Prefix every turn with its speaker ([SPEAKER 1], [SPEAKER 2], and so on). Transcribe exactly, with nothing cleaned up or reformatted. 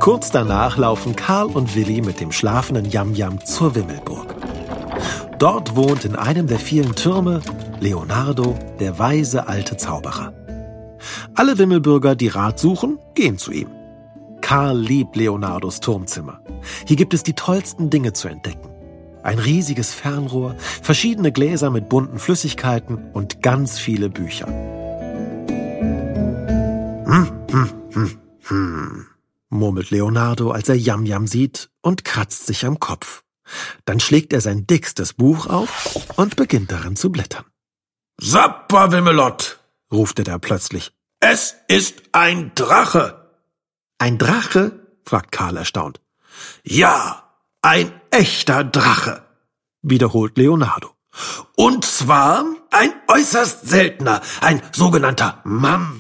[SPEAKER 1] Kurz danach laufen Karl und Willi mit dem schlafenden Yam-Yam zur Wimmelburg. Dort wohnt in einem der vielen Türme Leonardo, der weise alte Zauberer. Alle Wimmelbürger, die Rat suchen, gehen zu ihm. Karl liebt Leonardos Turmzimmer. Hier gibt es die tollsten Dinge zu entdecken. Ein riesiges Fernrohr, verschiedene Gläser mit bunten Flüssigkeiten und ganz viele Bücher. Hm, hm, hm, hm, murmelt Leonardo, als er Yam-Yam sieht und kratzt sich am Kopf. Dann schlägt er sein dickstes Buch auf und beginnt darin zu blättern.
[SPEAKER 2] Sapperwimmelott,
[SPEAKER 1] ruft er da plötzlich.
[SPEAKER 2] Es ist ein Drache.
[SPEAKER 1] Ein Drache? Fragt Karl erstaunt.
[SPEAKER 2] Ja, ein echter Drache,
[SPEAKER 1] wiederholt Leonardo.
[SPEAKER 2] Und zwar ein äußerst seltener, ein sogenannter Mamwesel.